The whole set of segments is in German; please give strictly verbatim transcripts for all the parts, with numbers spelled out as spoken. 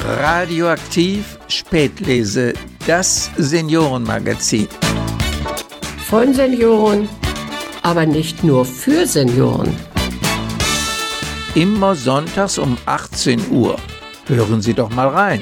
Radioaktiv Spätlese, das Seniorenmagazin. Von Senioren, aber nicht nur für Senioren. Immer sonntags um achtzehn Uhr. Hören Sie doch mal rein.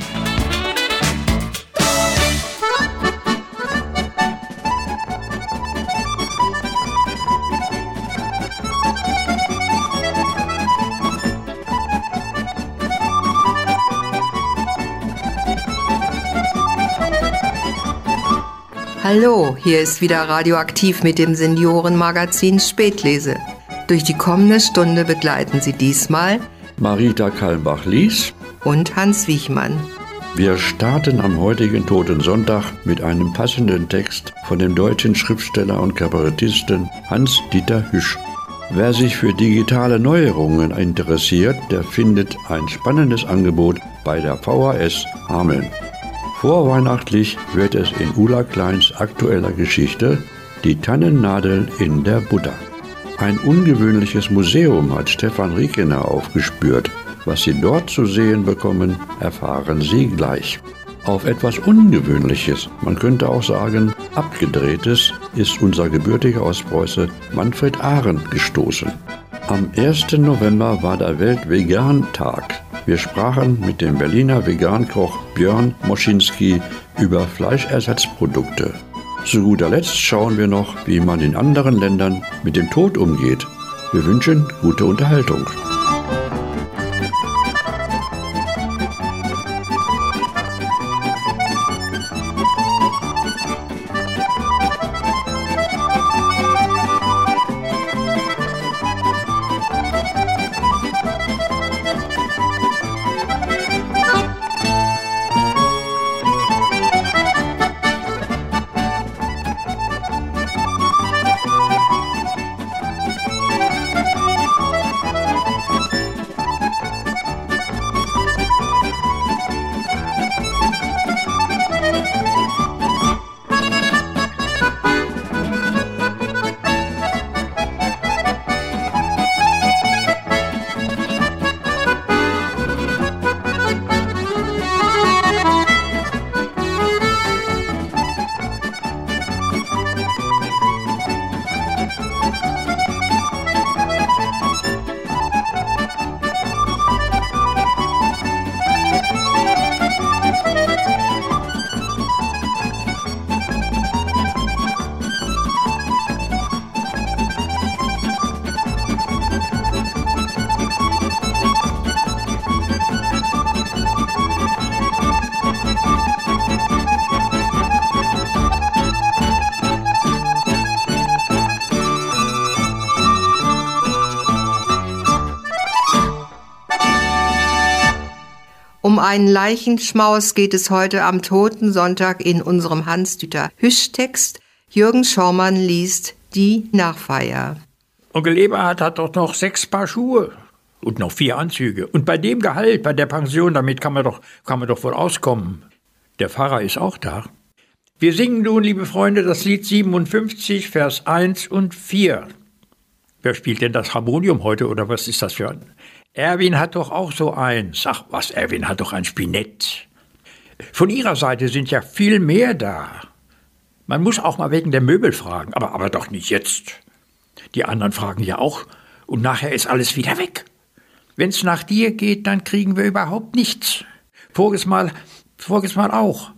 Hallo, hier ist wieder Radioaktiv mit dem Seniorenmagazin Spätlese. Durch die kommende Stunde begleiten Sie diesmal Marita Kalmbach-Lies und Hans Wiechmann. Wir starten am heutigen Toten Sonntag mit einem passenden Text von dem deutschen Schriftsteller und Kabarettisten Hans-Dieter Hüsch. Wer sich für digitale Neuerungen interessiert, der findet ein spannendes Angebot bei der V H S Hameln. Vorweihnachtlich wird es in Ulla Kleins aktueller Geschichte Die Tannennadeln in der Buddha. Ein ungewöhnliches Museum hat Stefan Riekener aufgespürt. Was Sie dort zu sehen bekommen, erfahren Sie gleich. Auf etwas Ungewöhnliches, man könnte auch sagen Abgedrehtes, ist unser gebürtiger Ostpreuße Manfred Arend gestoßen. Am ersten November war der Welt-Vegan-Tag. Wir sprachen mit dem Berliner Vegankoch Björn Moschinski über Fleischersatzprodukte. Zu guter Letzt schauen wir noch, wie man in anderen Ländern mit dem Tod umgeht. Wir wünschen gute Unterhaltung. Um einen Leichenschmaus geht es heute am Toten Sonntag in unserem Hans-Dieter Hüsch-Text. Jürgen Schaumann liest Die Nachfeier. Onkel Eberhard hat doch noch sechs Paar Schuhe und noch vier Anzüge. Und bei dem Gehalt, bei der Pension, damit kann man doch, kann man doch wohl auskommen. Der Pfarrer ist auch da. Wir singen nun, liebe Freunde, das Lied siebenundfünfzig, Vers eins und vier. Wer spielt denn das Harmonium heute oder was ist das für ein... Erwin hat doch auch so eins. Ach was, Erwin hat doch ein Spinett. Von Ihrer Seite sind ja viel mehr da. Man muss auch mal wegen der Möbel fragen, aber, aber doch nicht jetzt. Die anderen fragen ja auch und nachher ist alles wieder weg. Wenn's nach dir geht, dann kriegen wir überhaupt nichts. Voriges Mal, voriges Mal auch.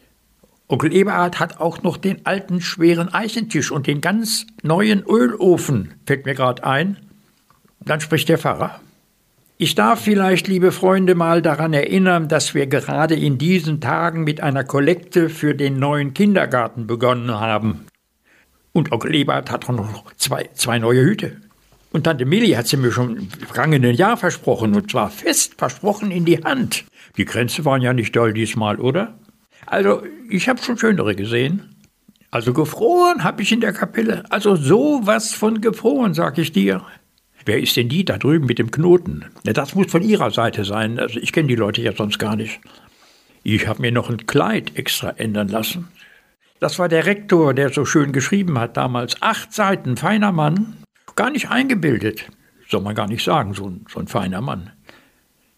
Onkel Eberhard hat auch noch den alten schweren Eichentisch und den ganz neuen Ölofen, fällt mir gerade ein. Dann spricht der Pfarrer. Ich darf vielleicht, liebe Freunde, mal daran erinnern, dass wir gerade in diesen Tagen mit einer Kollekte für den neuen Kindergarten begonnen haben. Und Onkel Eberhard hat auch noch zwei, zwei neue Hüte. Und Tante Milli hat sie mir schon im vergangenen Jahr versprochen, und zwar fest versprochen in die Hand. Die Grenze waren ja nicht doll diesmal, oder? Also, ich habe schon schönere gesehen. Also gefroren habe ich in der Kapelle. Also sowas von gefroren, sag ich dir. Wer ist denn die da drüben mit dem Knoten? Ja, das muss von Ihrer Seite sein. Also ich kenne die Leute ja sonst gar nicht. Ich habe mir noch ein Kleid extra ändern lassen. Das war der Rektor, der so schön geschrieben hat damals. Acht Seiten, feiner Mann. Gar nicht eingebildet. Soll man gar nicht sagen, so ein, so ein feiner Mann.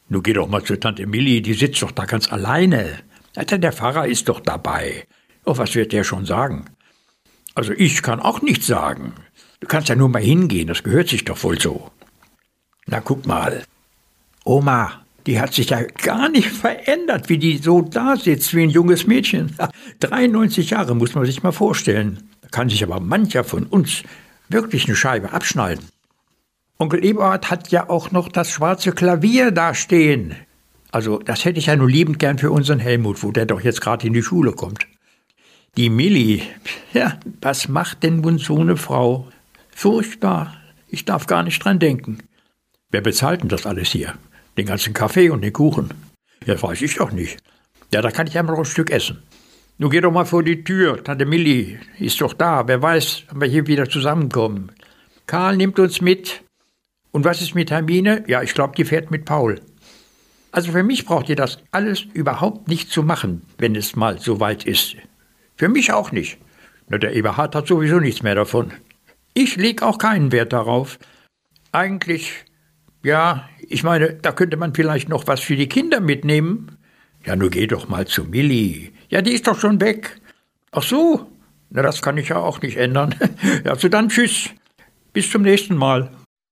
Nun geh doch mal zu Tante Milli, die sitzt doch da ganz alleine. Alter, der Pfarrer ist doch dabei. Oh, was wird der schon sagen? Also ich kann auch nichts sagen. Du kannst ja nur mal hingehen, das gehört sich doch wohl so. Na, guck mal. Oma, die hat sich ja gar nicht verändert, wie die so da sitzt, wie ein junges Mädchen. dreiundneunzig Jahre muss man sich mal vorstellen. Da kann sich aber mancher von uns wirklich eine Scheibe abschneiden. Onkel Eberhard hat ja auch noch das schwarze Klavier da stehen. Also das hätte ich ja nur liebend gern für unseren Helmut, wo der doch jetzt gerade in die Schule kommt. Die Milli, ja, was macht denn nun so eine Frau? Furchtbar, ich darf gar nicht dran denken. Wer bezahlt denn das alles hier? Den ganzen Kaffee und den Kuchen? Ja, weiß ich doch nicht. Ja, da kann ich einmal noch ein Stück essen. Nun geh doch mal vor die Tür, Tante Milli ist doch da. Wer weiß, ob wir hier wieder zusammenkommen. Karl nimmt uns mit. Und was ist mit Hermine? Ja, ich glaube, die fährt mit Paul. Also für mich braucht ihr das alles überhaupt nicht zu machen, wenn es mal so weit ist. Für mich auch nicht. Na, der Eberhard hat sowieso nichts mehr davon. Ich leg auch keinen Wert darauf. Eigentlich, ja, ich meine, da könnte man vielleicht noch was für die Kinder mitnehmen. Ja, nun geh doch mal zu Milli. Ja, die ist doch schon weg. Ach so, na, das kann ich ja auch nicht ändern. Also dann tschüss. Bis zum nächsten Mal.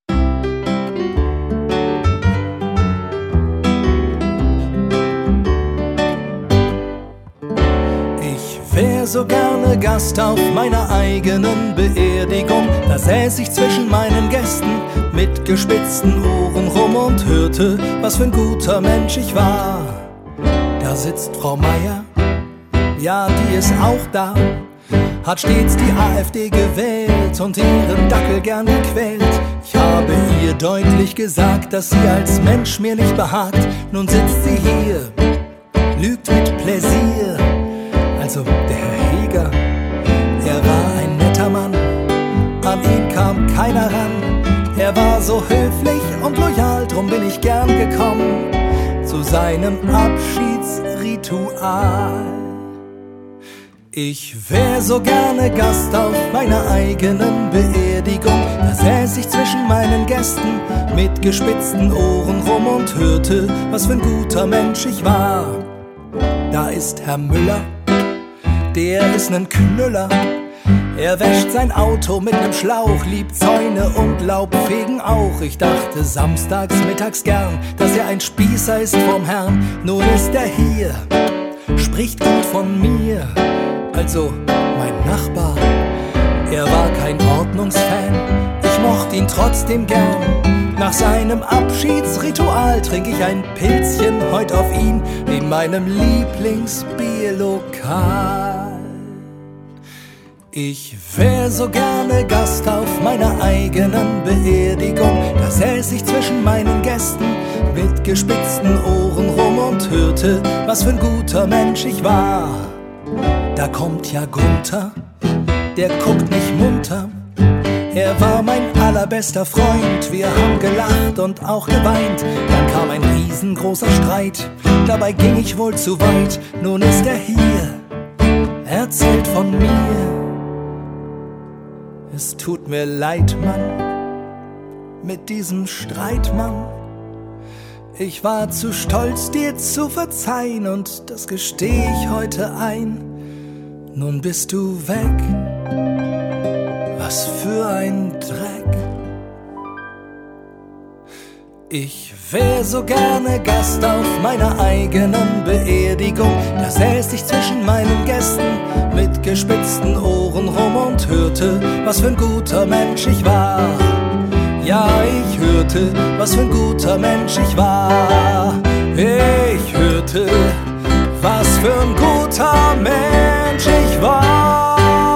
Wär so gerne Gast auf meiner eigenen Beerdigung. Da säß ich zwischen meinen Gästen mit gespitzten Ohren rum und hörte, was für ein guter Mensch ich war. Da sitzt Frau Meier, ja, die ist auch da, hat stets die AfD gewählt und ihren Dackel gern gequält. Ich habe ihr deutlich gesagt, dass sie als Mensch mir nicht behagt. Nun sitzt sie hier, lügt mit Pläsier. Also der Herr Heger, er war ein netter Mann, an ihn kam keiner ran. Er war so höflich und loyal, drum bin ich gern gekommen zu seinem Abschiedsritual. Ich wär so gerne Gast auf meiner eigenen Beerdigung. Da säß ich zwischen meinen Gästen mit gespitzten Ohren rum und hörte, was für ein guter Mensch ich war. Da ist Herr Müller, der ist nen Knüller. Er wäscht sein Auto mit nem Schlauch, liebt Zäune und Laubfegen auch. Ich dachte samstags, mittags gern, dass er ein Spießer ist vom Herrn. Nun ist er hier, spricht gut von mir. Also mein Nachbar, er war kein Ordnungsfan, ich mocht ihn trotzdem gern. Nach seinem Abschiedsritual trink ich ein Pilzchen heut auf ihn in meinem Lieblingsbierlokal. Ich wär so gerne Gast auf meiner eigenen Beerdigung. Da säß ich zwischen meinen Gästen mit gespitzten Ohren rum und hörte, was für ein guter Mensch ich war. Da kommt ja Gunther, der guckt mich munter. Er war mein allerbester Freund, wir haben gelacht und auch geweint. Dann kam ein riesengroßer Streit, dabei ging ich wohl zu weit. Nun ist er hier, erzählt von mir. Es tut mir leid, Mann, mit diesem Streit, Mann. Ich war zu stolz, dir zu verzeihen, und das gesteh ich heute ein. Nun bist du weg, was für ein Dreck. Ich wär so gerne Gast auf meiner eigenen Beerdigung. Da säß ich zwischen meinen Gästen mit gespitzten Ohren rum und hörte, was für ein guter Mensch ich war. Ja, ich hörte, was für ein guter Mensch ich war. Ich hörte, was für ein guter Mensch ich war.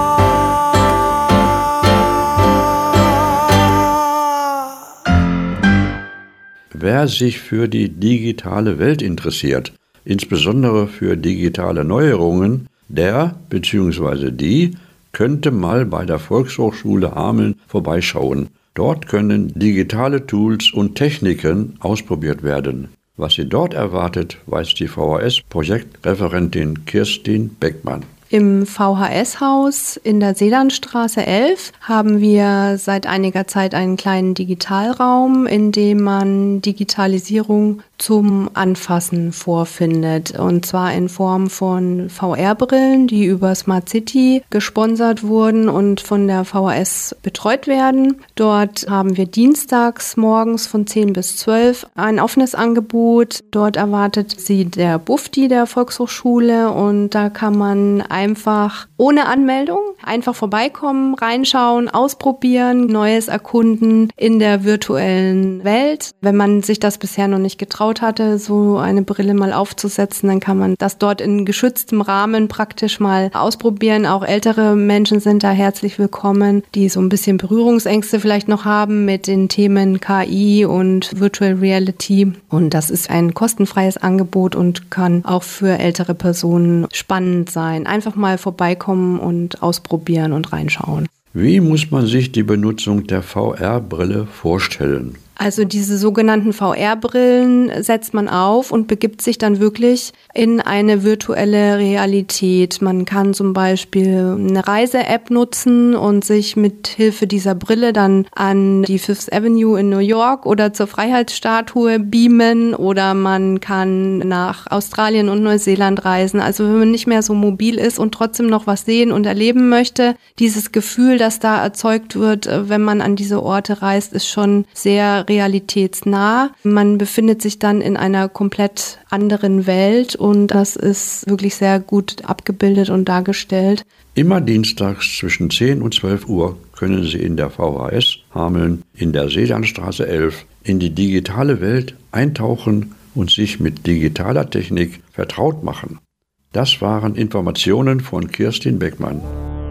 Wer sich für die digitale Welt interessiert, insbesondere für digitale Neuerungen, der bzw. die könnte mal bei der Volkshochschule Hameln vorbeischauen. Dort können digitale Tools und Techniken ausprobiert werden. Was Sie dort erwartet, weiß die V H S-Projektreferentin Kirstin Beckmann. Im V H S-Haus in der Seelandstraße elf haben wir seit einiger Zeit einen kleinen Digitalraum, in dem man Digitalisierung zum Anfassen vorfindet. Und zwar in Form von V R-Brillen, die über Smart City gesponsert wurden und von der V H S betreut werden. Dort haben wir dienstags morgens von zehn bis zwölf ein offenes Angebot. Dort erwartet Sie der Bufdi der Volkshochschule und da kann man einfach ohne Anmeldung einfach vorbeikommen, reinschauen, ausprobieren, Neues erkunden in der virtuellen Welt. Wenn man sich das bisher noch nicht getraut hatte, so eine Brille mal aufzusetzen, dann kann man das dort in geschütztem Rahmen praktisch mal ausprobieren. Auch ältere Menschen sind da herzlich willkommen, die so ein bisschen Berührungsängste vielleicht noch haben mit den Themen K I und Virtual Reality. Und das ist ein kostenfreies Angebot und kann auch für ältere Personen spannend sein. Einfach mal vorbeikommen und ausprobieren und reinschauen. Wie muss man sich die Benutzung der V R-Brille vorstellen? Also diese sogenannten V R-Brillen setzt man auf und begibt sich dann wirklich in eine virtuelle Realität. Man kann zum Beispiel eine Reise-App nutzen und sich mit Hilfe dieser Brille dann an die Fifth Avenue in New York oder zur Freiheitsstatue beamen oder man kann nach Australien und Neuseeland reisen. Also wenn man nicht mehr so mobil ist und trotzdem noch was sehen und erleben möchte, dieses Gefühl, das da erzeugt wird, wenn man an diese Orte reist, ist schon sehr realitätsnah. Man befindet sich dann in einer komplett anderen Welt und das ist wirklich sehr gut abgebildet und dargestellt. Immer dienstags zwischen zehn und zwölf Uhr können Sie in der V H S Hameln in der Seelandstraße elf in die digitale Welt eintauchen und sich mit digitaler Technik vertraut machen. Das waren Informationen von Kirstin Beckmann.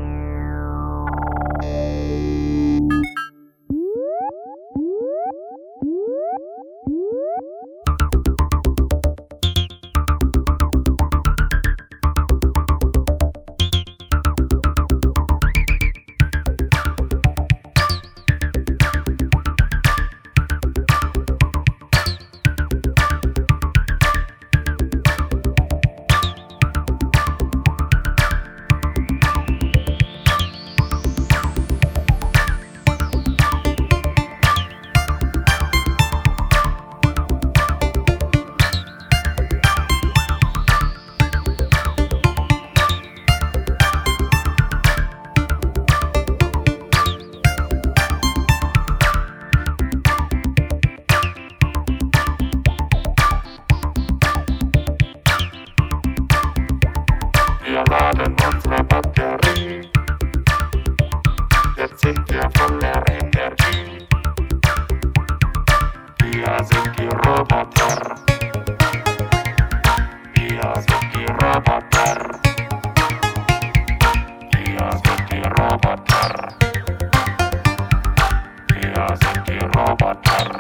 Wir laden unsere Batterie. Jetzt sind wir voller Energie. Wir sind die Roboter. Wir sind die Roboter. Wir sind die Roboter. Wir sind die Roboter.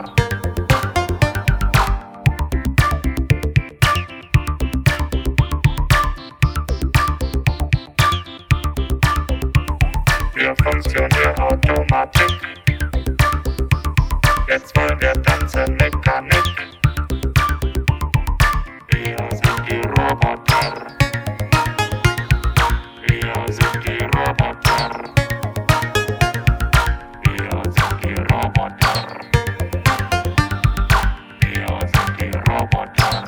Wir funktionieren Automatik. Jetzt wollen wir tanzen Mechanik. Wir sind die Roboter. Wir sind die Roboter. Wir sind die Roboter. Wir sind die Roboter.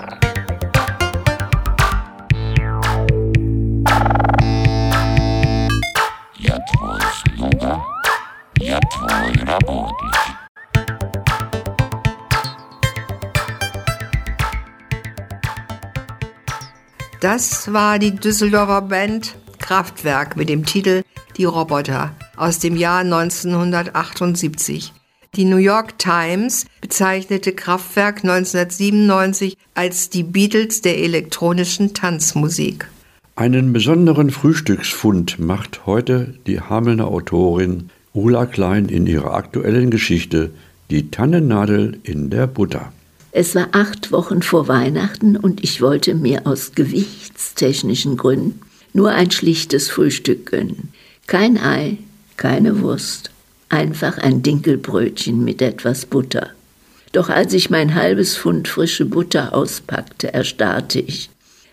Я твой слуга, я твой работник. Das war die Düsseldorfer Band Kraftwerk mit dem Titel Die Roboter aus dem Jahr neunzehnhundertachtundsiebzig. Die New York Times bezeichnete Kraftwerk neunzehnhundertsiebenundneunzig als die Beatles der elektronischen Tanzmusik. Einen besonderen Frühstücksfund macht heute die Hamelner Autorin Ulla Klein in ihrer aktuellen Geschichte Die Tannennadel in der Butter. Es war acht Wochen vor Weihnachten und ich wollte mir aus gewichtstechnischen Gründen nur ein schlichtes Frühstück gönnen. Kein Ei, keine Wurst, einfach ein Dinkelbrötchen mit etwas Butter. Doch als ich mein halbes Pfund frische Butter auspackte, erstarrte ich.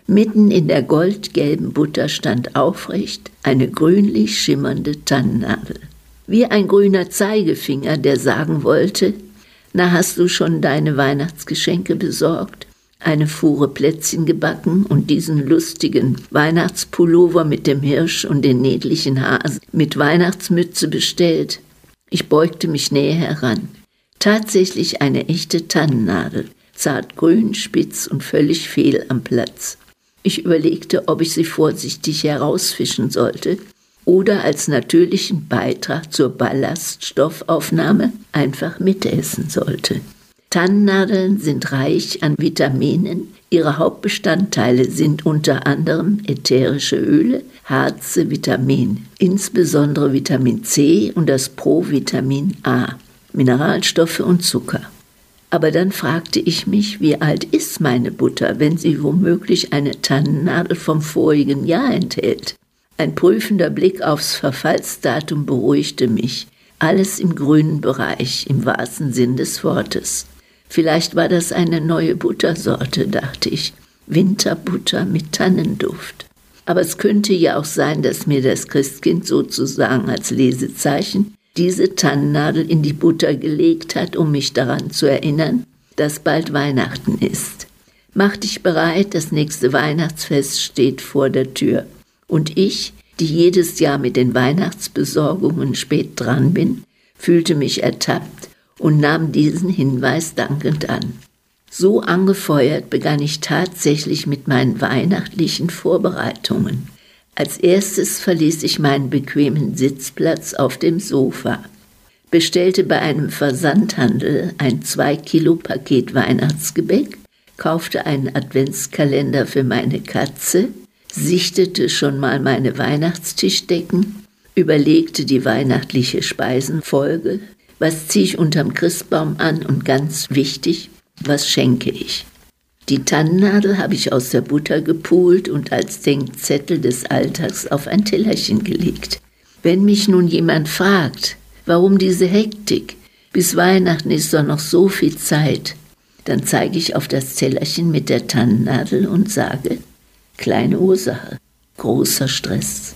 Mitten in der goldgelben Butter stand aufrecht eine grünlich schimmernde Tannennadel. Wie ein grüner Zeigefinger, der sagen wollte: Na, hast du schon deine Weihnachtsgeschenke besorgt? Eine Fuhre Plätzchen gebacken und diesen lustigen Weihnachtspullover mit dem Hirsch und den niedlichen Hasen mit Weihnachtsmütze bestellt? Ich beugte mich näher heran. Tatsächlich eine echte Tannennadel, zartgrün, spitz und völlig fehl am Platz. Ich überlegte, ob ich sie vorsichtig herausfischen sollte oder als natürlichen Beitrag zur Ballaststoffaufnahme einfach mitessen sollte. Tannennadeln sind reich an Vitaminen. Ihre Hauptbestandteile sind unter anderem ätherische Öle, Harze, Vitamin, insbesondere Vitamin C und das Provitamin A, Mineralstoffe und Zucker. Aber dann fragte ich mich, wie alt ist meine Butter, wenn sie womöglich eine Tannennadel vom vorigen Jahr enthält? Ein prüfender Blick aufs Verfallsdatum beruhigte mich. Alles im grünen Bereich, im wahrsten Sinn des Wortes. Vielleicht war das eine neue Buttersorte, dachte ich. Winterbutter mit Tannenduft. Aber es könnte ja auch sein, dass mir das Christkind sozusagen als Lesezeichen diese Tannennadel in die Butter gelegt hat, um mich daran zu erinnern, dass bald Weihnachten ist. Mach dich bereit, das nächste Weihnachtsfest steht vor der Tür. Und ich, die jedes Jahr mit den Weihnachtsbesorgungen spät dran bin, fühlte mich ertappt und nahm diesen Hinweis dankend an. So angefeuert begann ich tatsächlich mit meinen weihnachtlichen Vorbereitungen. Als erstes verließ ich meinen bequemen Sitzplatz auf dem Sofa, bestellte bei einem Versandhandel ein zwei Kilo Paket Weihnachtsgebäck, kaufte einen Adventskalender für meine Katze, sichtete schon mal meine Weihnachtstischdecken, überlegte die weihnachtliche Speisenfolge, was ziehe ich unterm Christbaum an und ganz wichtig, was schenke ich. Die Tannennadel habe ich aus der Butter gepult und als Denkzettel des Alltags auf ein Tellerchen gelegt. Wenn mich nun jemand fragt, warum diese Hektik, bis Weihnachten ist doch noch so viel Zeit, dann zeige ich auf das Tellerchen mit der Tannennadel und sage: Kleine Ursache, großer Stress.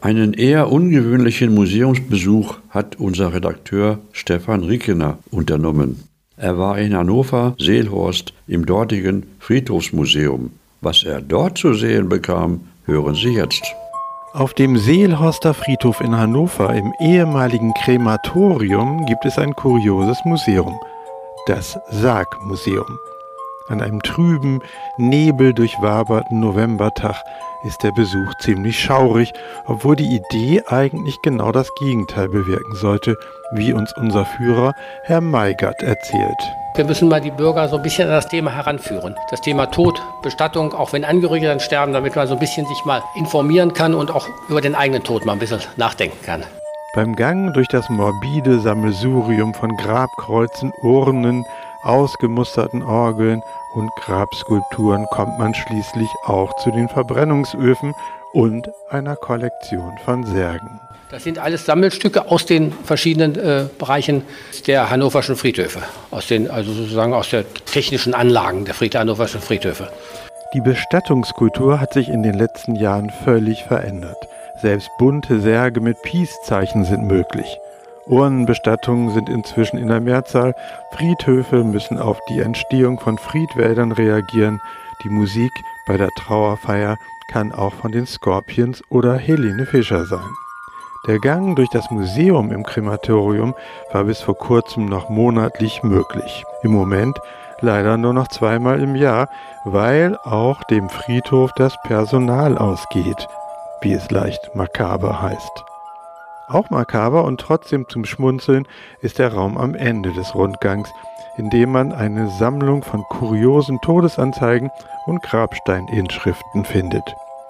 Einen eher ungewöhnlichen Museumsbesuch hat unser Redakteur Stefan Rickener unternommen. Er war in Hannover-Seelhorst im dortigen Friedhofsmuseum. Was er dort zu sehen bekam, hören Sie jetzt. Auf dem Seelhorster Friedhof in Hannover im ehemaligen Krematorium gibt es ein kurioses Museum, das Sargmuseum. An einem trüben, nebeldurchwaberten Novembertag ist der Besuch ziemlich schaurig, obwohl die Idee eigentlich genau das Gegenteil bewirken sollte, wie uns unser Führer Herr Meigert erzählt. Wir müssen mal die Bürger so ein bisschen an das Thema heranführen. Das Thema Tod, Bestattung, auch wenn Angehörige dann sterben, damit man so ein bisschen sich mal informieren kann und auch über den eigenen Tod mal ein bisschen nachdenken kann. Beim Gang durch das morbide Sammelsurium von Grabkreuzen, Urnen, ausgemusterten Orgeln und Grabskulpturen kommt man schließlich auch zu den Verbrennungsöfen und einer Kollektion von Särgen. Das sind alles Sammelstücke aus den verschiedenen äh, Bereichen der hannoverschen Friedhöfe, aus den, also sozusagen aus der technischen Anlagen der Fried- hannoverschen Friedhöfe. Die Bestattungskultur hat sich in den letzten Jahren völlig verändert. Selbst bunte Särge mit Peace-Zeichen sind möglich. Urnenbestattungen sind inzwischen in der Mehrzahl. Friedhöfe müssen auf die Entstehung von Friedwäldern reagieren. Die Musik bei der Trauerfeier kann auch von den Scorpions oder Helene Fischer sein. Der Gang durch das Museum im Krematorium war bis vor kurzem noch monatlich möglich. Im Moment leider nur noch zweimal im Jahr, weil auch dem Friedhof das Personal ausgeht, wie es leicht makaber heißt. Auch makaber und trotzdem zum Schmunzeln ist der Raum am Ende des Rundgangs, in dem man eine Sammlung von kuriosen Todesanzeigen und Grabsteininschriften findet.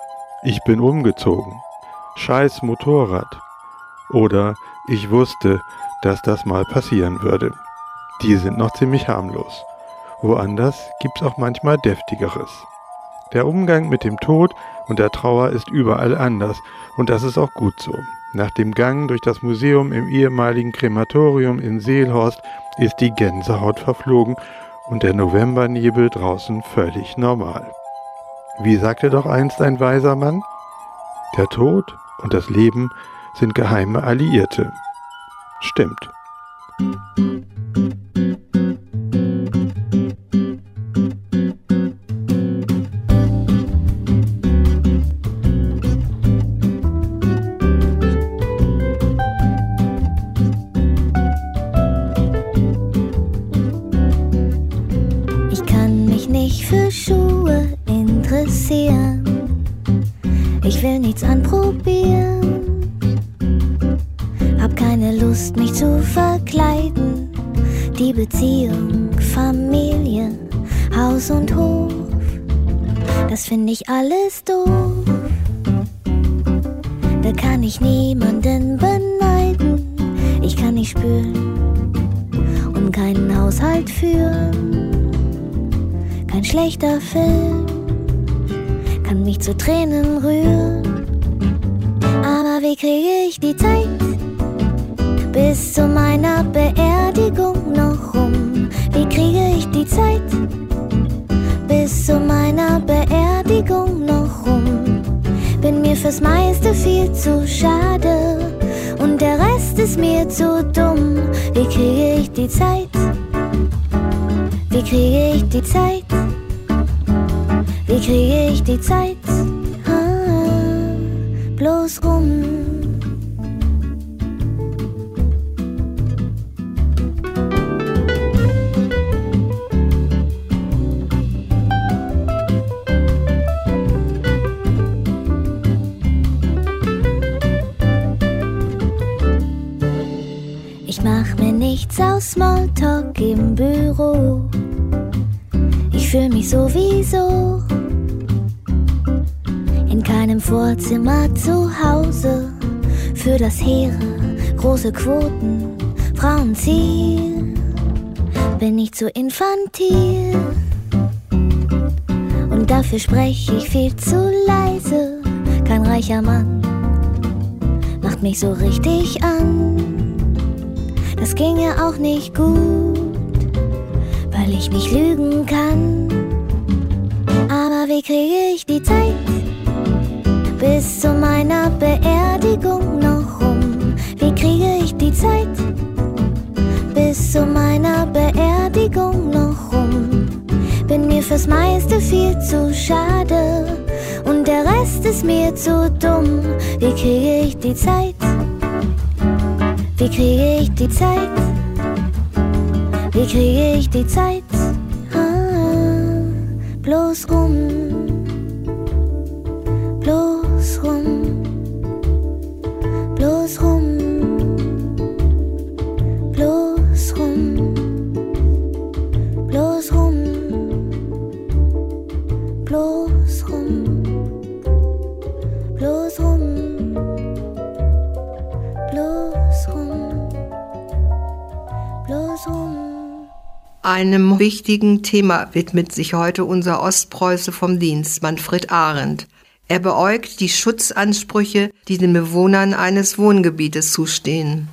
Ich bin umgezogen. Scheiß Motorrad. Oder ich wusste, dass das mal passieren würde. Die sind noch ziemlich harmlos. Woanders gibt's auch manchmal Deftigeres. Der Umgang mit dem Tod und der Trauer ist überall anders und das ist auch gut so. Nach dem Gang durch das Museum im ehemaligen Krematorium in Seelhorst ist die Gänsehaut verflogen und der Novembernebel draußen völlig normal. Wie sagte doch einst ein weiser Mann? Der Tod und das Leben sind geheime Alliierte. Stimmt. Ich kann mich nicht für Schuhe interessieren. Ich will nichts anprobieren. Hab keine Lust, mich zu verkleiden. Die Beziehung, Familie, Haus und Hof, das finde ich alles doof. Da kann ich niemanden beneiden. Ich kann nicht spüren und keinen Haushalt führen. Kein schlechter Film kann mich zu Tränen rühren. Aber wie kriege ich die Zeit bis zu meiner Beerdigung noch rum? Wie kriege ich die Zeit bis zu meiner Beerdigung noch rum? Bin mir fürs meiste viel zu schade und der Rest ist mir zu dumm. Wie kriege ich die Zeit? Wie kriege ich die Zeit? Wie kriege ich die Zeit ah, bloß rum? Ich mach mir nichts aus Smalltalk im Büro. Ich fühl mich sowieso in keinem Vorzimmer zu Hause. Für das Heere, große Quoten, Frauenziel, bin ich zu infantil. Und dafür spreche ich viel zu leise. Kein reicher Mann macht mich so richtig an. Das ginge auch nicht gut, weil ich nicht lügen kann. Aber wie kriege ich die Zeit bis zu meiner Beerdigung Hälfte viel zu schade und der Rest ist mir zu dumm. Wie kriege ich die Zeit? Wie kriege ich die Zeit? Wie kriege ich die Zeit? Ah, bloß rum, bloß rum, bloß rum, bloß rum, bloß rum, bloß rum, bloß rum, bloß rum, bloß rum. Einem wichtigen Thema widmet sich heute unser Ostpreuße vom Dienst, Manfred Arendt. Er beäugt die Schutzansprüche, die den Bewohnern eines Wohngebietes zustehen.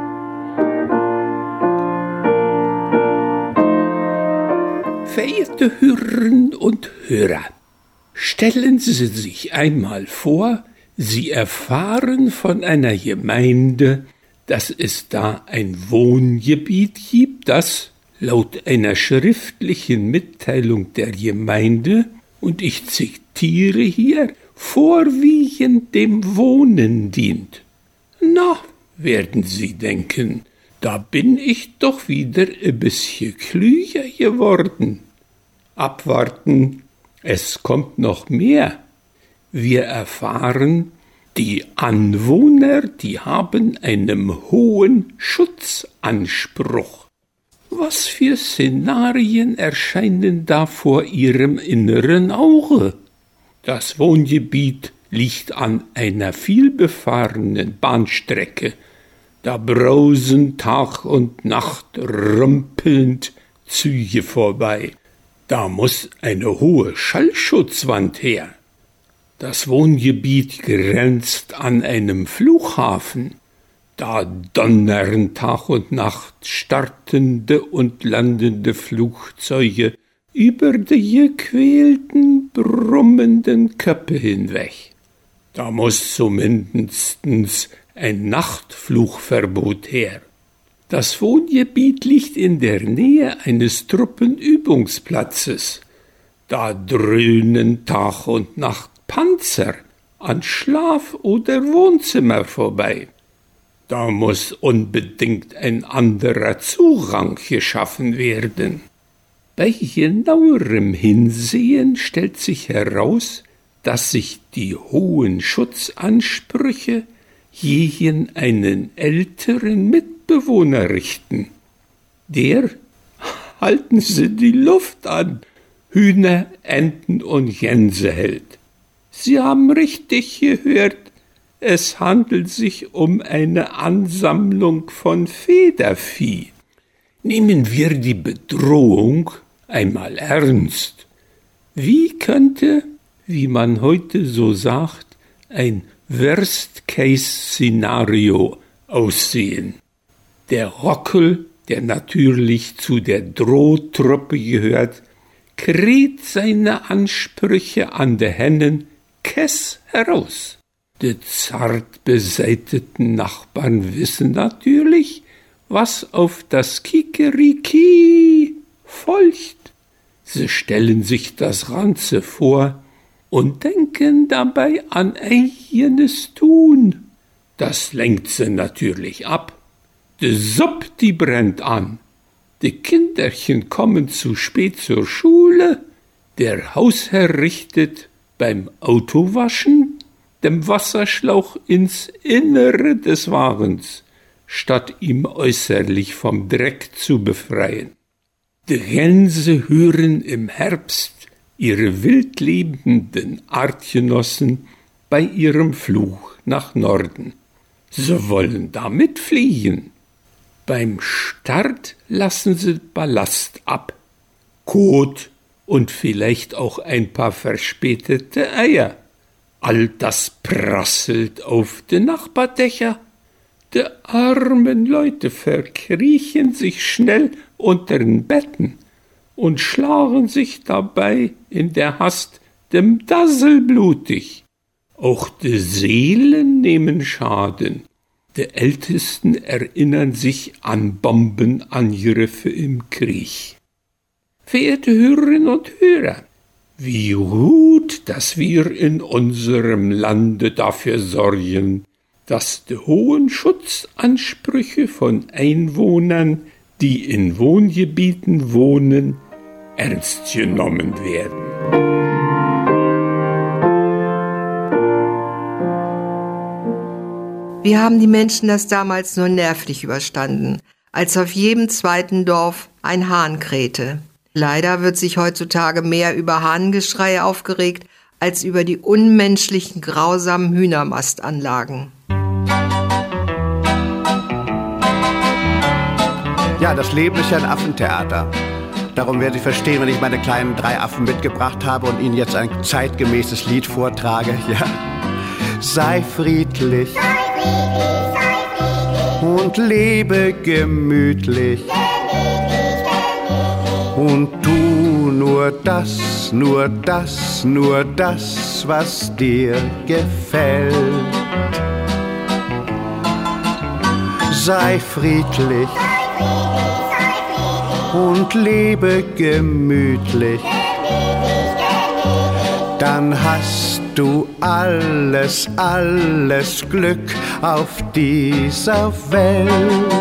Verehrte Hörerinnen und Hörer, stellen Sie sich einmal vor, Sie erfahren von einer Gemeinde, dass es da ein Wohngebiet gibt, das laut einer schriftlichen Mitteilung der Gemeinde, und ich zitiere hier, vorwiegend dem Wohnen dient. Na, werden Sie denken, da bin ich doch wieder ein bisschen klüger geworden. Abwarten, es kommt noch mehr. Wir erfahren, die Anwohner, die haben einen hohen Schutzanspruch. Was für Szenarien erscheinen da vor ihrem inneren Auge? Das Wohngebiet liegt an einer vielbefahrenen Bahnstrecke. Da brausen Tag und Nacht rumpelnd Züge vorbei. Da muss eine hohe Schallschutzwand her. Das Wohngebiet grenzt an einem Flughafen. Da donnern Tag und Nacht startende und landende Flugzeuge über die gequälten, brummenden Köpfe hinweg. Da muss zumindest ein Nachtflugverbot her. Das Wohngebiet liegt in der Nähe eines Truppenübungsplatzes. Da dröhnen Tag und Nacht Panzer an Schlaf- oder Wohnzimmer vorbei. Da muss unbedingt ein anderer Zugang geschaffen werden. Bei genauerem Hinsehen stellt sich heraus, dass sich die hohen Schutzansprüche gegen einen älteren Mitbewohner richten. Der, halten Sie die Luft an, Hühner, Enten und Gänse hält. Sie haben richtig gehört, es handelt sich um eine Ansammlung von Federvieh. Nehmen wir die Bedrohung einmal ernst. Wie könnte, wie man heute so sagt, ein Worst-Case-Szenario aussehen? Der Rockel, der natürlich zu der Drohtruppe gehört, kräht seine Ansprüche an der Hennen kess heraus. Die zart beseiteten Nachbarn wissen natürlich, was auf das Kikeriki folgt. Sie stellen sich das Ganze vor und denken dabei an eigenes Tun. Das lenkt sie natürlich ab. Die Suppe, die brennt an. Die Kinderchen kommen zu spät zur Schule. Der Hausherr richtet beim Autowaschen dem Wasserschlauch ins Innere des Wagens, statt ihm äußerlich vom Dreck zu befreien. Die Gänse hören im Herbst ihre wildlebenden Artgenossen bei ihrem Flug nach Norden. Sie wollen damit fliegen. Beim Start lassen sie Ballast ab, Kot und vielleicht auch ein paar verspätete Eier. All das prasselt auf die Nachbardächer. Die armen Leute verkriechen sich schnell unter den Betten und schlagen sich dabei in der Hast dem Dassel blutig. Auch die Seelen nehmen Schaden. Die Ältesten erinnern sich an Bombenangriffe im Krieg. Verehrte Hörerinnen und Hörer, Wie gut, dass wir in unserem Lande dafür sorgen, dass die hohen Schutzansprüche von Einwohnern, die in Wohngebieten wohnen, ernst genommen werden. Wie haben die Menschen das damals nur nervlich überstanden, als auf jedem zweiten Dorf ein Hahn krähte? Leider wird sich heutzutage mehr über Hahnengeschrei aufgeregt, als über die unmenschlichen, grausamen Hühnermastanlagen. Ja, das Leben ist ja ein Affentheater. Darum werden Sie verstehen, wenn ich meine kleinen drei Affen mitgebracht habe und Ihnen jetzt ein zeitgemäßes Lied vortrage. Ja. Sei friedlich, sei friedlich, sei friedlich und lebe gemütlich. Und tu nur das, nur das, nur das, was dir gefällt. Sei friedlich und lebe gemütlich. Dann hast du alles, alles Glück auf dieser Welt.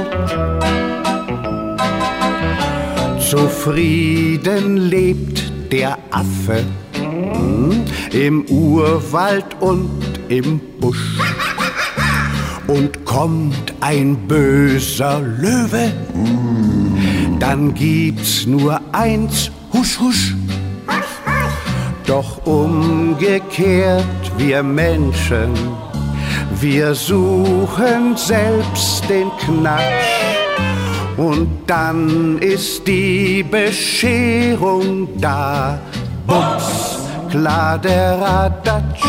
Zufrieden lebt der Affe hm, im Urwald und im Busch. Und kommt ein böser Löwe, dann gibt's nur eins, husch, husch. Doch umgekehrt, wir Menschen, wir suchen selbst den Knatsch. Und dann ist die Bescherung da, bums, klar der Radatsch.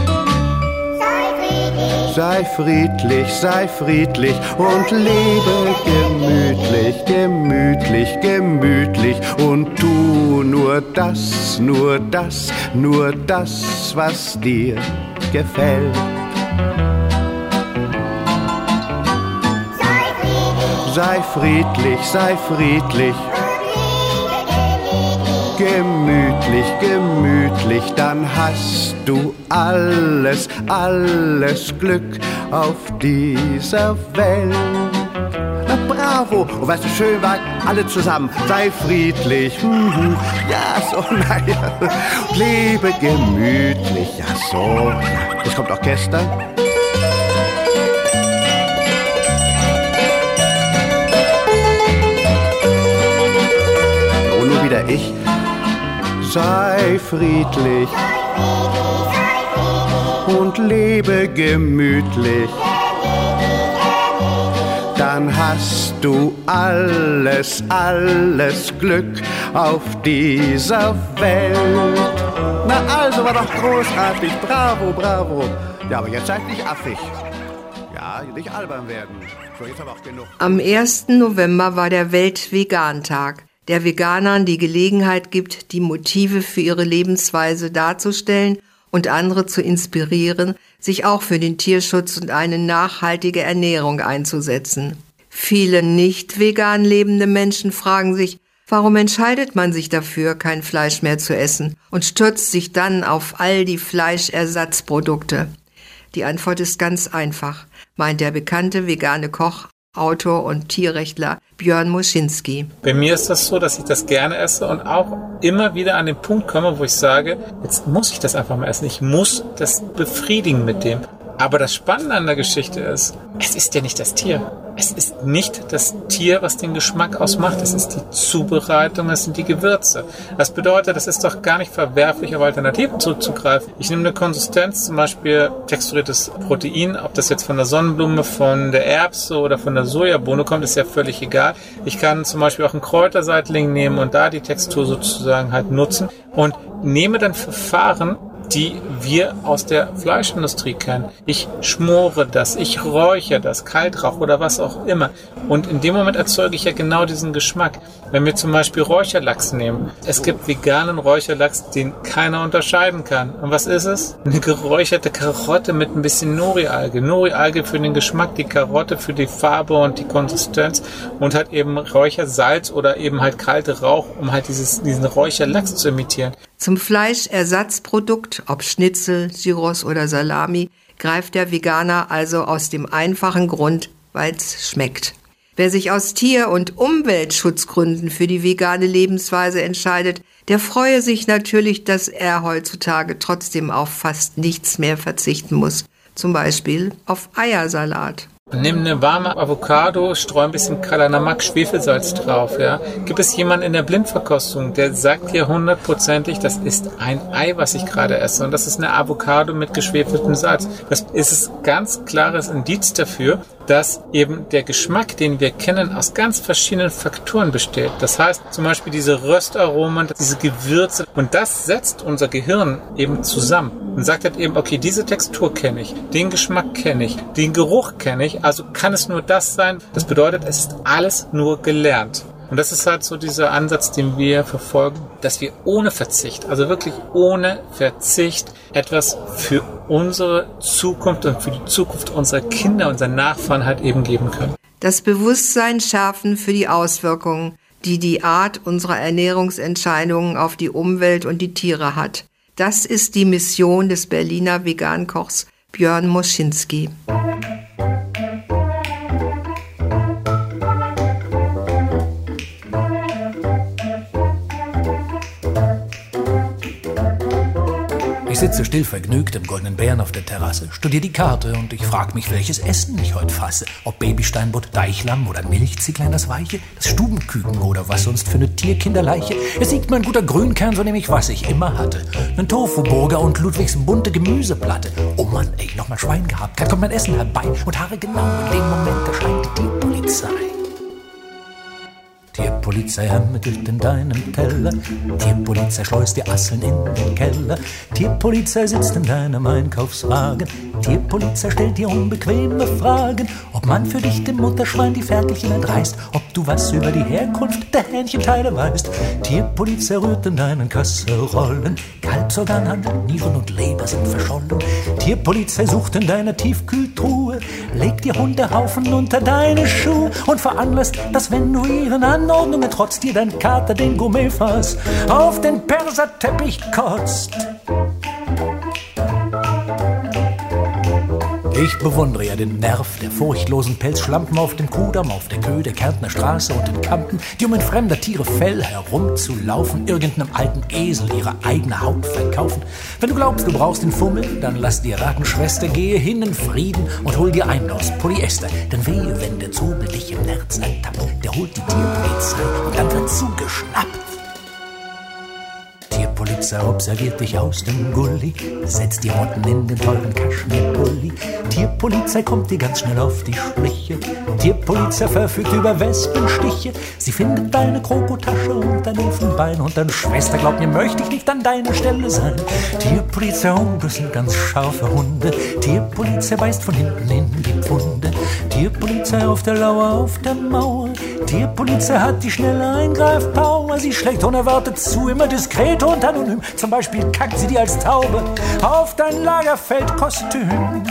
Sei friedlich, sei friedlich und lebe gemütlich, gemütlich, gemütlich und tu nur das, nur das, nur das, was dir gefällt. Sei friedlich, sei friedlich, gemütlich, gemütlich, dann hast du alles, alles Glück auf dieser Welt. Na bravo, und weißt du, schön war, alle zusammen, sei friedlich, mhm. Ja, so, naja, lebe gemütlich, ja, so, jetzt kommt Orchester. Und nur wieder ich. Sei friedlich und lebe gemütlich, dann hast du alles, alles Glück auf dieser Welt. Na also, war doch großartig, bravo, bravo. Ja, aber jetzt seid nicht affig. Ja, nicht albern werden. So, jetzt aber auch genug. Am ersten November war der Welt-Vegan-Tag, der Veganern die Gelegenheit gibt, die Motive für ihre Lebensweise darzustellen und andere zu inspirieren, sich auch für den Tierschutz und eine nachhaltige Ernährung einzusetzen. Viele nicht vegan lebende Menschen fragen sich, warum entscheidet man sich dafür, kein Fleisch mehr zu essen und stürzt sich dann auf all die Fleischersatzprodukte? Die Antwort ist ganz einfach, meint der bekannte vegane Koch, Autor und Tierrechtler Björn Moschinski. Bei mir ist das so, dass ich das gerne esse und auch immer wieder an den Punkt komme, wo ich sage, jetzt muss ich das einfach mal essen. Ich muss das befriedigen mit dem. Aber das Spannende an der Geschichte ist, es ist ja nicht das Tier. Es ist nicht das Tier, was den Geschmack ausmacht. Es ist die Zubereitung, es sind die Gewürze. Das bedeutet, es ist doch gar nicht verwerflich, auf Alternativen zurückzugreifen. Ich nehme eine Konsistenz, zum Beispiel texturiertes Protein, ob das jetzt von der Sonnenblume, von der Erbse oder von der Sojabohne kommt, ist ja völlig egal. Ich kann zum Beispiel auch einen Kräuterseitling nehmen und da die Textur sozusagen halt nutzen und nehme dann Verfahren, die wir aus der Fleischindustrie kennen. Ich schmore das, ich räuchere das, Kaltrauch oder was auch immer. Und in dem Moment erzeuge ich ja genau diesen Geschmack. Wenn wir zum Beispiel Räucherlachs nehmen. Es gibt veganen Räucherlachs, den keiner unterscheiden kann. Und was ist es? Eine geräucherte Karotte mit ein bisschen Nori-Alge. Nori-Alge für den Geschmack, die Karotte für die Farbe und die Konsistenz und halt eben Räuchersalz oder eben halt kalte Rauch, um halt dieses, diesen Räucherlachs zu imitieren. Zum Fleischersatzprodukt, ob Schnitzel, Gyros oder Salami, greift der Veganer also aus dem einfachen Grund, weil es schmeckt. Wer sich aus Tier- und Umweltschutzgründen für die vegane Lebensweise entscheidet, der freue sich natürlich, dass er heutzutage trotzdem auf fast nichts mehr verzichten muss. Zum Beispiel auf Eiersalat. Nimm eine warme Avocado, streu ein bisschen Kalanamak, Schwefelsalz drauf. Ja. Gibt es jemanden in der Blindverkostung, der sagt dir hundertprozentig, das ist ein Ei, was ich gerade esse. Und das ist eine Avocado mit geschwefeltem Salz. Das ist ein ganz klares Indiz dafür, dass eben der Geschmack, den wir kennen, aus ganz verschiedenen Faktoren besteht. Das heißt zum Beispiel diese Röstaromen, diese Gewürze. Und das setzt unser Gehirn eben zusammen und sagt halt eben, okay, diese Textur kenne ich, den Geschmack kenne ich, den Geruch kenne ich, also kann es nur das sein. Das bedeutet, es ist alles nur gelernt. Und das ist halt so dieser Ansatz, den wir verfolgen, dass wir ohne Verzicht, also wirklich ohne Verzicht etwas für unsere Zukunft und für die Zukunft unserer Kinder, unserer Nachfahren halt eben geben können. Das Bewusstsein schärfen für die Auswirkungen, die die Art unserer Ernährungsentscheidungen auf die Umwelt und die Tiere hat. Das ist die Mission des Berliner Vegankochs Björn Moschinski. Ich sitze still vergnügt im Goldenen Bären auf der Terrasse, studiere die Karte und ich frag mich, welches Essen ich heute fasse. Ob Babysteinbutt, Deichlamm oder Milchzieglein das Weiche, das Stubenküken oder was sonst für eine Tierkinderleiche. Es liegt mir ein guter Grünkern, so nehme ich, was ich immer hatte. Nen Tofu-Burger und Ludwigs bunte Gemüseplatte. Oh Mann, ey, noch mal Schwein gehabt, grad kommt mein Essen herbei und Haare genau in dem Moment erscheint die Polizei. Tierpolizei ermittelt in deinem Teller. Tierpolizei schleust die Asseln in den Keller. Tierpolizei sitzt in deinem Einkaufswagen. Tierpolizei stellt dir unbequeme Fragen. Ob man für dich dem Mutterschwein die Ferkelchen entreißt. Ob du was über die Herkunft der Hähnchenteile weißt. Tierpolizei rührt in deinen Kasserollen. Kalbsorganhandel, Nieren und Leber sind verschollen. Tierpolizei sucht in deiner Tiefkühltruhe. Legt dir Hundehaufen unter deine Schuhe und veranlasst, dass wenn du ihren Anordnungen trotz dir dein Kater den Gourmetfass auf den Perserteppich kotzt. Ich bewundere ja den Nerv der furchtlosen Pelzschlampen auf dem Kudamm, auf der Köh, der Kärntner Straße und in Kampen, die um in fremder Tiere Fell herumzulaufen, irgendeinem alten Esel ihre eigene Haut verkaufen. Wenn du glaubst, du brauchst den Fummel, dann lass dir raten, Schwester, gehe hin in Frieden und hol dir einen aus Polyester. Denn wehe, wenn der Zobel dich im Nerz ertappt, der holt die Tierpolizei und dann wird zugeschnappt. Tierpolizei observiert dich aus dem Gully, setzt die Motten in den teuren Kaschmirpulli. Tierpolizei kommt dir ganz schnell auf die Schliche. Tierpolizei verfügt über Wespenstiche. Sie findet deine Krokotasche und dein Elfenbein. Und deine Schwester, glaub mir, möchte ich nicht an deiner Stelle sein. Tierpolizei, oh, das sind ganz scharfe Hunde. Tierpolizei beißt von hinten in die Pfunde. Tierpolizei auf der Lauer, auf der Mauer. Tierpolizei hat die schnelle Eingreifpower. Sie schlägt unerwartet zu, immer diskret und anonym. Zum Beispiel kackt sie dir als Taube auf dein Lagerfeldkostüm.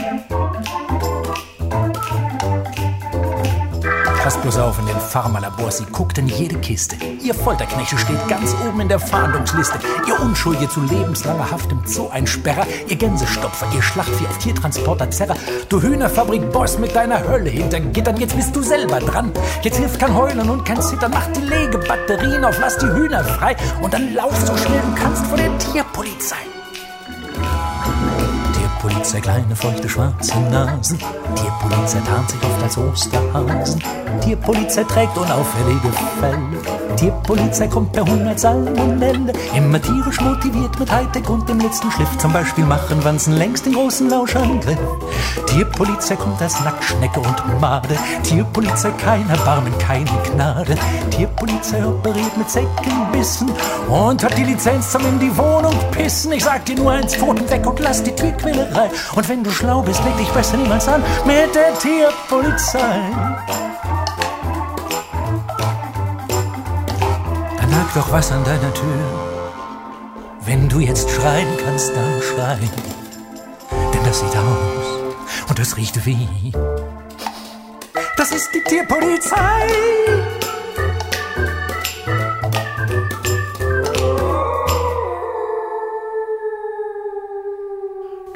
Passt bloß auf in den Pharmalabors, sie guckt in jede Kiste. Ihr Folterknechte steht ganz oben in der Fahndungsliste. Ihr Unschuldige zu lebenslanger Haft im Zoo einsperrer. Ihr Gänsestopfer, ihr Schlachtvieh auf Tiertransporter Zerrer. Du Hühnerfabrik-Boss mit deiner Hölle hinter Gittern. Jetzt bist du selber dran. Jetzt hilft kein Heulen und kein Zittern. Mach die Legebatterien auf, lass die Hühner frei. Und dann lauf so schnell du kannst vor der Tierpolizei. Tierpolizei, kleine, feuchte, schwarze Nasen. Tierpolizei tarnt sich oft als Osterhasen. Tierpolizei trägt unauffällige Fälle. Tierpolizei kommt per hundert Salmonelle. Immer tierisch motiviert mit Hightech und dem letzten Schliff. Zum Beispiel machen Wanzen längst den großen Lauschangriff. Tierpolizei kommt als Nacktschnecke und Made. Tierpolizei, kein Erbarmen, keine Gnade. Tierpolizei operiert mit Zeckenbissen und hat die Lizenz zum in die Wohnung pissen. Ich sag dir nur eins, Pfoten weg und lass die Tierquälerei. Und wenn du schlau bist, leg dich besser niemals an mit der Tierpolizei. Dann lag doch was an deiner Tür. Wenn du jetzt schreien kannst, dann schreien. Denn das sieht aus und das riecht wie. Das ist die Tierpolizei.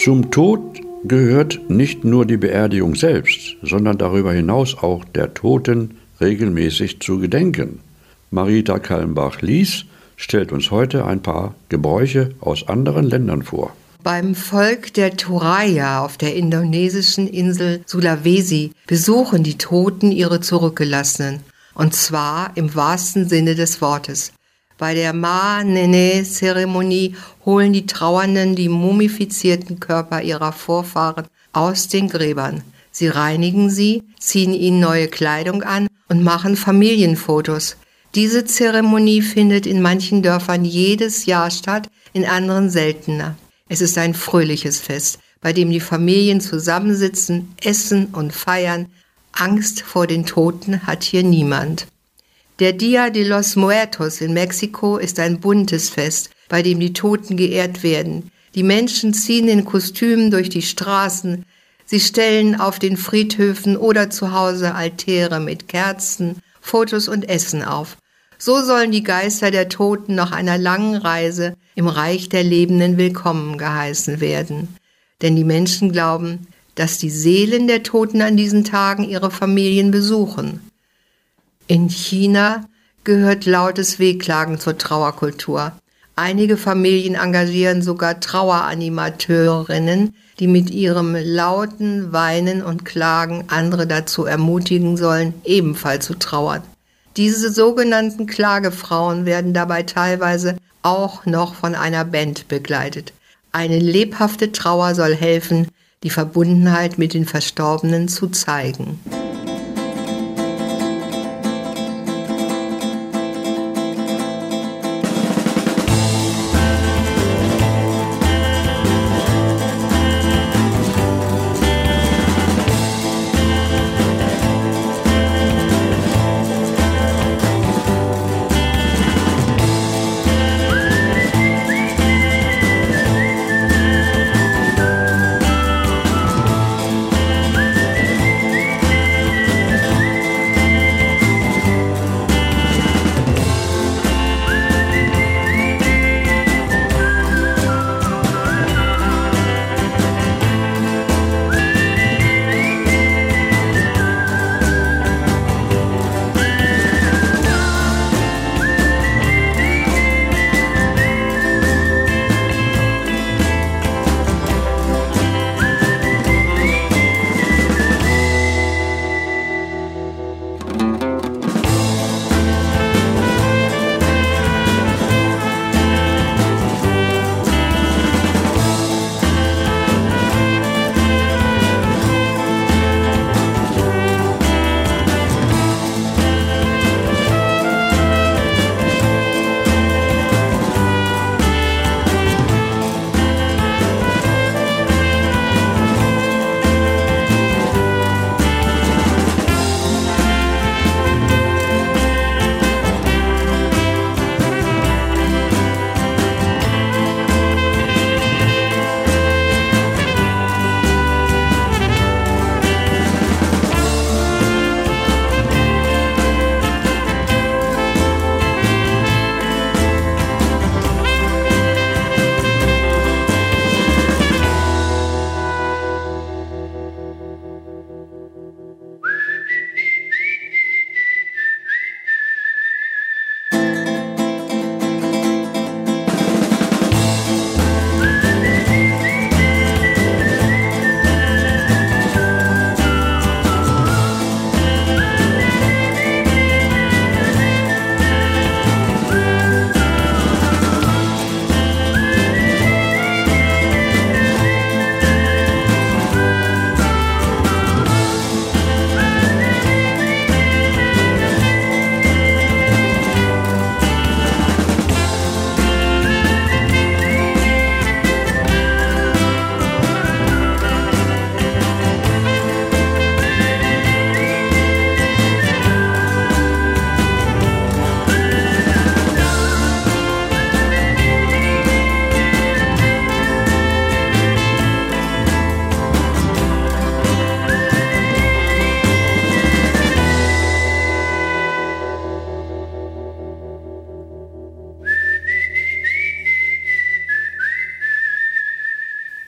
Zum Tod gehört nicht nur die Beerdigung selbst, sondern darüber hinaus auch der Toten regelmäßig zu gedenken. Marita Kalmbach-Lies stellt uns heute ein paar Gebräuche aus anderen Ländern vor. Beim Volk der Toraja auf der indonesischen Insel Sulawesi besuchen die Toten ihre Zurückgelassenen, und zwar im wahrsten Sinne des Wortes. Bei der Ma-Nene-Zeremonie holen die Trauernden die mumifizierten Körper ihrer Vorfahren aus den Gräbern. Sie reinigen sie, ziehen ihnen neue Kleidung an und machen Familienfotos. Diese Zeremonie findet in manchen Dörfern jedes Jahr statt, in anderen seltener. Es ist ein fröhliches Fest, bei dem die Familien zusammensitzen, essen und feiern. Angst vor den Toten hat hier niemand. Der Dia de los Muertos in Mexiko ist ein buntes Fest, bei dem die Toten geehrt werden. Die Menschen ziehen in Kostümen durch die Straßen. Sie stellen auf den Friedhöfen oder zu Hause Altäre mit Kerzen, Fotos und Essen auf. So sollen die Geister der Toten nach einer langen Reise im Reich der Lebenden willkommen geheißen werden. Denn die Menschen glauben, dass die Seelen der Toten an diesen Tagen ihre Familien besuchen. In China gehört lautes Wehklagen zur Trauerkultur. Einige Familien engagieren sogar Traueranimateurinnen, die mit ihrem lauten Weinen und Klagen andere dazu ermutigen sollen, ebenfalls zu trauern. Diese sogenannten Klagefrauen werden dabei teilweise auch noch von einer Band begleitet. Eine lebhafte Trauer soll helfen, die Verbundenheit mit den Verstorbenen zu zeigen.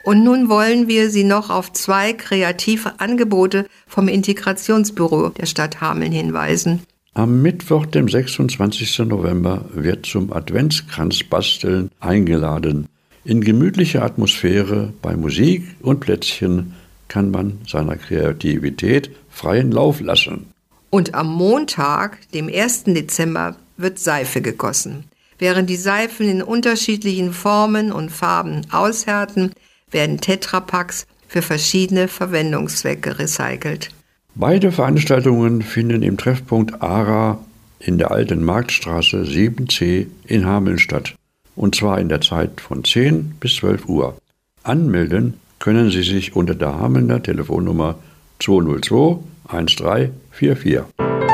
Und nun wollen wir Sie noch auf zwei kreative Angebote vom Integrationsbüro der Stadt Hameln hinweisen. Am Mittwoch, dem sechsundzwanzigsten November, wird zum Adventskranzbasteln eingeladen. In gemütlicher Atmosphäre, bei Musik und Plätzchen kann man seiner Kreativität freien Lauf lassen. Und am Montag, dem ersten Dezember, wird Seife gegossen. Während die Seifen in unterschiedlichen Formen und Farben aushärten, werden Tetrapacks für verschiedene Verwendungszwecke recycelt. Beide Veranstaltungen finden im Treffpunkt ARA in der Alten Marktstraße sieben c in Hameln statt. Und zwar in der Zeit von zehn bis zwölf Uhr. Anmelden können Sie sich unter der Hamelner Telefonnummer zwei null zwei eins drei vier vier.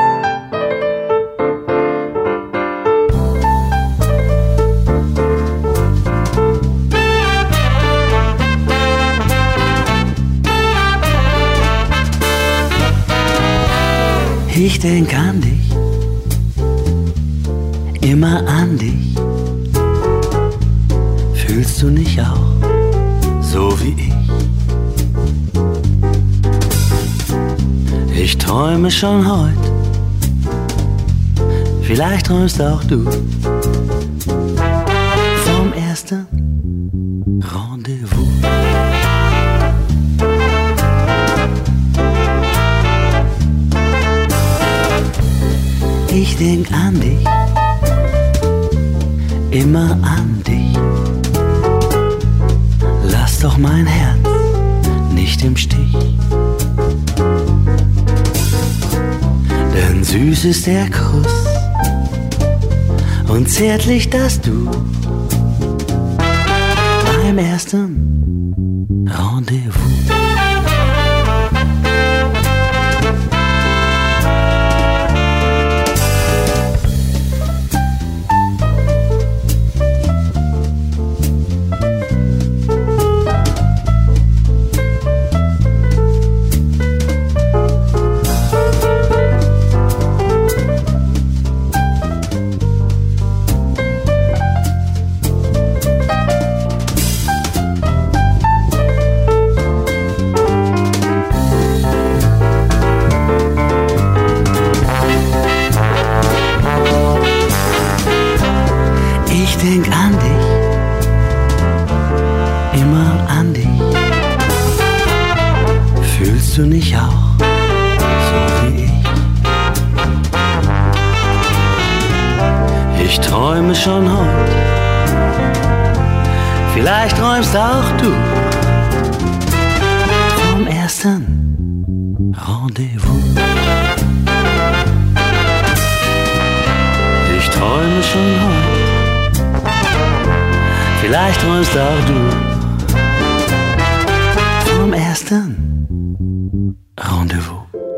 Ich denk an dich, immer an dich. Fühlst du nicht auch so wie ich? Ich träume schon heute, vielleicht träumst auch du vom ersten Rendezvous. Ich denk an dich, immer an dich. Lass doch mein Herz nicht im Stich. Denn süß ist der Kuss und zärtlich das Du beim ersten Rendezvous. Denk an dich, immer an dich. Fühlst du nicht auch so wie ich? Ich träume schon heute, vielleicht träumst auch du vom ersten Rendezvous. Ich träume schon heute, vielleicht träumst auch du vom ersten Rendezvous.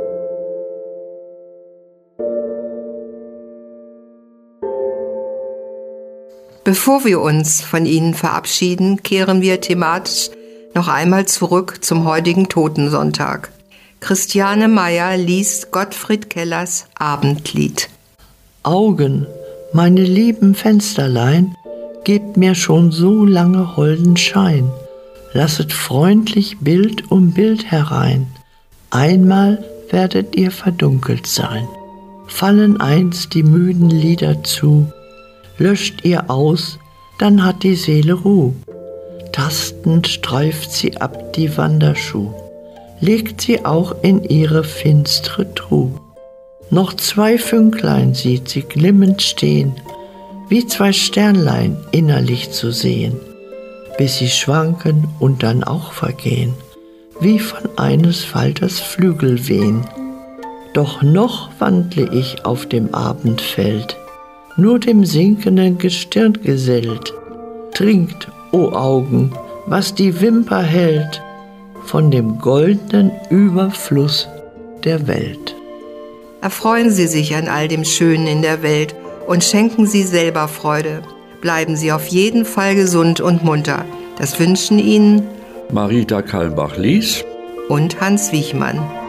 Bevor wir uns von Ihnen verabschieden, kehren wir thematisch noch einmal zurück zum heutigen Totensonntag. Christiane Meyer liest Gottfried Kellers Abendlied. Augen, meine lieben Fensterlein, gebt mir schon so lange holden Schein, lasset freundlich Bild um Bild herein, einmal werdet ihr verdunkelt sein. Fallen einst die müden Lider zu, löscht ihr aus, dann hat die Seele Ruh. Tastend streift sie ab die Wanderschuh, legt sie auch in ihre finstre Truh. Noch zwei Fünklein sieht sie glimmend stehen, wie zwei Sternlein innerlich zu sehen, bis sie schwanken und dann auch vergehen, wie von eines Falters Flügel wehen. Doch noch wandle ich auf dem Abendfeld, nur dem sinkenden Gestirn gesellt. Trinkt, o Augen, was die Wimper hält, von dem goldenen Überfluss der Welt. Erfreuen Sie sich an all dem Schönen in der Welt und schenken Sie selber Freude. Bleiben Sie auf jeden Fall gesund und munter. Das wünschen Ihnen Marita Kalmbach-Lies und Hans Wiechmann.